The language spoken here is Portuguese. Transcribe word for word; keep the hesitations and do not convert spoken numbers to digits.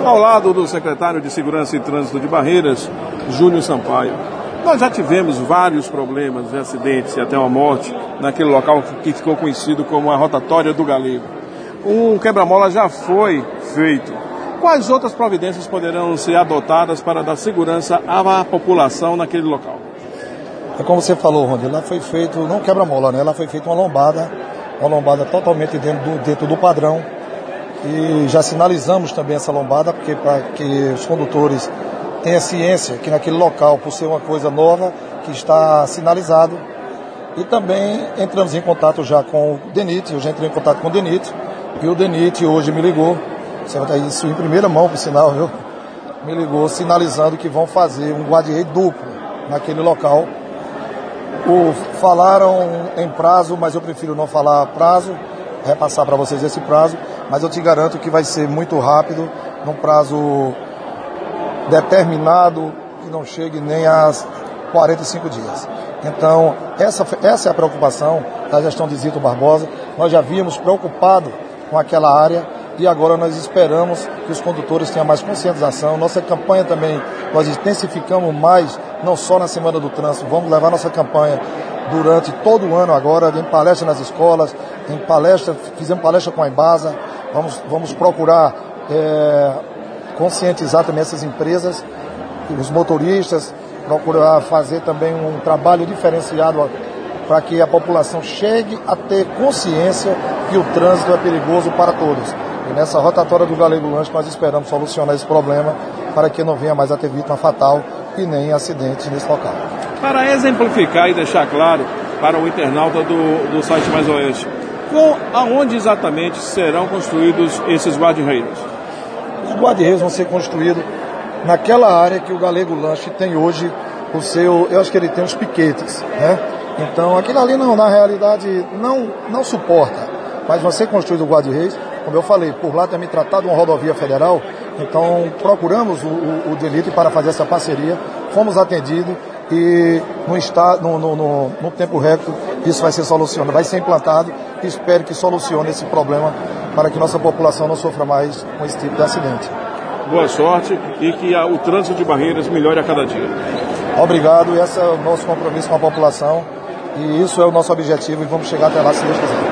ao lado do secretário de Segurança e Trânsito de Barreiras, Júnior Sampaio. Nós já tivemos vários problemas de acidentes e até uma morte naquele local que ficou conhecido como a rotatória do Galego. Um quebra-mola já foi feito. Quais outras providências poderão ser adotadas para dar segurança à população naquele local? É como você falou, Rondi, lá foi feito, não quebra-mola, né? Lá foi feita uma lombada, uma lombada totalmente dentro do, dentro do padrão. E já sinalizamos também essa lombada, porque para que os condutores tenham ciência que naquele local, por ser uma coisa nova, que está sinalizado. E também entramos em contato já com o DENIT, eu já entrei em contato com o DENIT, e o DENIT hoje me ligou, isso em primeira mão, por sinal, viu? Me ligou sinalizando que vão fazer um guarda-reio duplo naquele local. O, falaram em prazo, mas eu prefiro não falar prazo, repassar para vocês esse prazo, mas eu te garanto que vai ser muito rápido, num prazo determinado, que não chegue nem a quarenta e cinco dias. Então, essa, essa é a preocupação da gestão de Zito Barbosa. Nós já víamos preocupado com aquela área e agora nós esperamos que os condutores tenham mais conscientização. Nossa campanha também, nós intensificamos mais, não só na Semana do Trânsito, vamos levar nossa campanha durante todo o ano agora, em palestra nas escolas, em palestra, fizemos palestra com a Embasa, vamos, vamos procurar é, conscientizar também essas empresas, os motoristas, procurar fazer também um trabalho diferenciado para que a população chegue a ter consciência que o trânsito é perigoso para todos. E nessa rotatória do Galego Lanche nós esperamos solucionar esse problema para que não venha mais a ter vítima fatal e nem acidente nesse local. Para exemplificar e deixar claro para o internauta do, do site Mais Oeste, com, aonde exatamente serão construídos esses guarda-reios? Os guarda-reios vão ser construídos naquela área que o Galego Lanche tem hoje o seu, eu acho que ele tem os piquetes, né? Então aquilo ali não, na realidade não, não suporta, mas vai ser construído o guarda-reis, como eu falei, por lá também tratado de uma rodovia federal, então procuramos o, o, o DENIT para fazer essa parceria, fomos atendidos e no, estado, no, no, no, no tempo recorde isso vai ser solucionado, vai ser implantado e espero que solucione esse problema para que nossa população não sofra mais com esse tipo de acidente. Boa sorte e que a, o trânsito de Barreiras melhore a cada dia. Obrigado, esse é o nosso compromisso com a população e isso é o nosso objetivo e vamos chegar até lá se Deus quiser.